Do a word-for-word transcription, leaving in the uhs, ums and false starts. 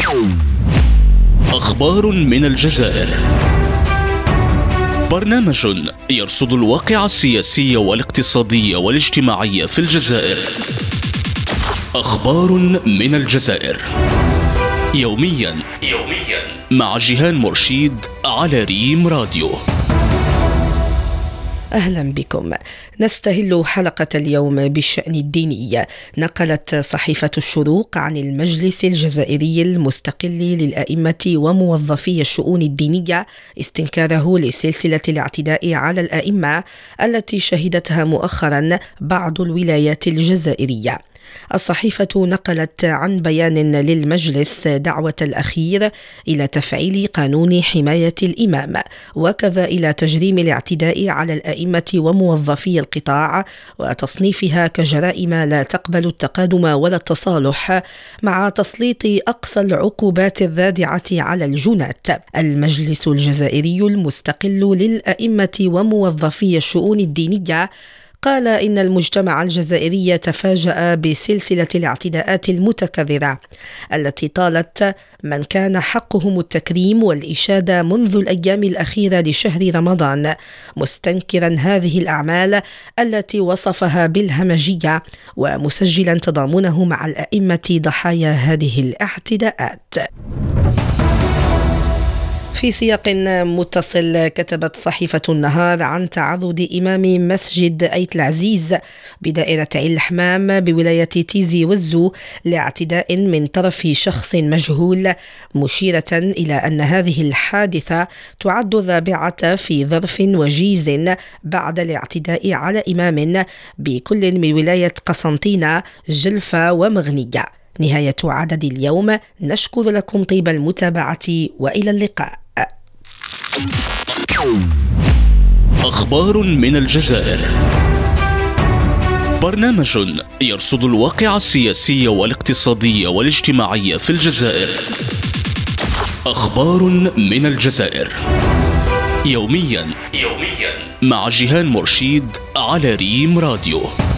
أخبار من الجزائر، برنامج يرصد الواقع السياسي والاقتصادي والاجتماعي في الجزائر. أخبار من الجزائر يوميا يوميا مع جيهان مرشيد على ريم راديو. أهلا بكم. نستهل حلقة اليوم بالشأن الديني. نقلت صحيفة الشروق عن المجلس الجزائري المستقل للأئمة وموظفي الشؤون الدينية استنكاره لسلسلة الاعتداء على الأئمة التي شهدتها مؤخرا بعض الولايات الجزائرية. الصحيفة نقلت عن بيان للمجلس دعوة الأخير إلى تفعيل قانون حماية الإمام، وكذا إلى تجريم الاعتداء على الأئمة وموظفي القطاع وتصنيفها كجرائم لا تقبل التقادم ولا التصالح، مع تسليط أقصى العقوبات الرادعة على الجنات. المجلس الجزائري المستقل للأئمة وموظفي الشؤون الدينية قال إن المجتمع الجزائري تفاجأ بسلسلة الاعتداءات المتكررة التي طالت من كان حقهم التكريم والإشادة منذ الأيام الأخيرة لشهر رمضان، مستنكرا هذه الأعمال التي وصفها بالهمجية ومسجلا تضامنه مع الأئمة ضحايا هذه الاعتداءات. في سياق متصل، كتبت صحيفة النهار عن تعرض إمام مسجد أيت العزيز بدائرة عين الحمام بولاية تيزي وزو لاعتداء من طرف شخص مجهول، مشيرة إلى أن هذه الحادثة تعد الرابعة في ظرف وجيز بعد الاعتداء على إمام بكل من ولاية قسنطينة، جلفة ومغنية. نهاية عدد اليوم. نشكر لكم طيب المتابعة وإلى اللقاء. أخبار من الجزائر، برنامج يرصد الواقع السياسي والاقتصادي والاجتماعي في الجزائر. أخبار من الجزائر يوميا يوميا مع جيهان مرشيد على ريم راديو.